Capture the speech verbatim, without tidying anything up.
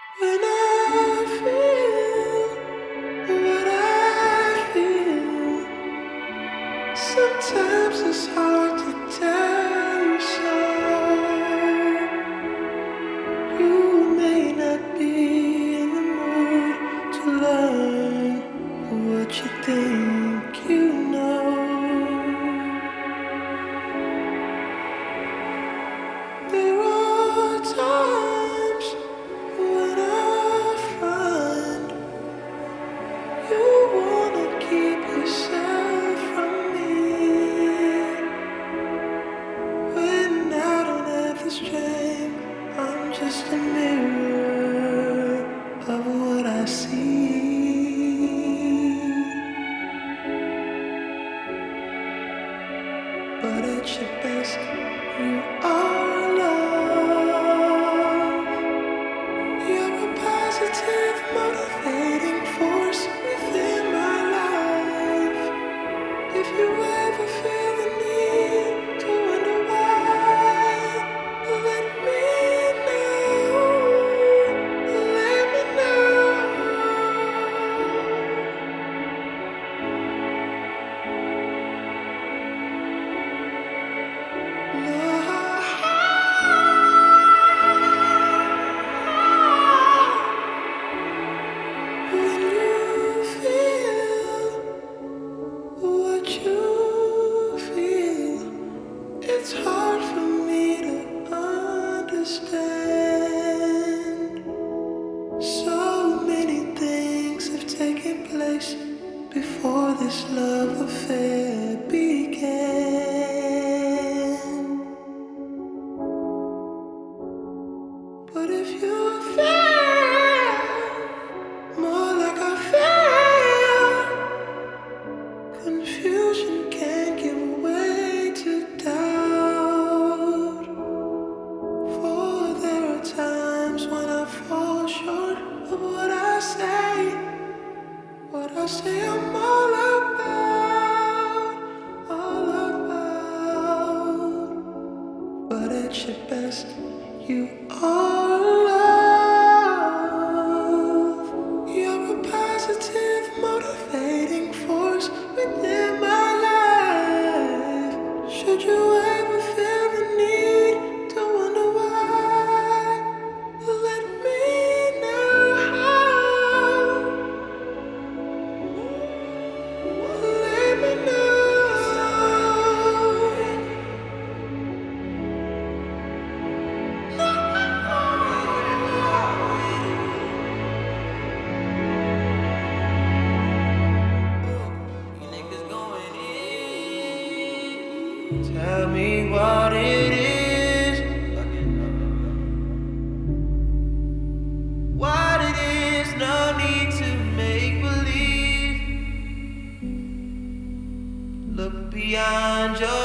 When I feel what I feel, sometimes it's hard to tell you so. You may not be in the mood to learn what you think you know. There are times when I find you wanna keep yourself from me. When I don't have the strength, I'm just a mirror of what I see. But at your best, you are love. You're a positive, motivating force within my life. If you ever feel the need to wonder why, let me know. Let me know. When you feel what you feel, it's hard for me to understand. So many things have taken place before this love affair began. But if you feel more like I feel, confusion can give way to doubt. For there are times when I fall short of what I say, what I say I'm all about, all about. But at your best, you are love. You're a positive, motivating force within my life. Should you ever feel the need to wonder why, let me know. Let me know. Tell me what it is, what it is, no need to make believe. Look beyond your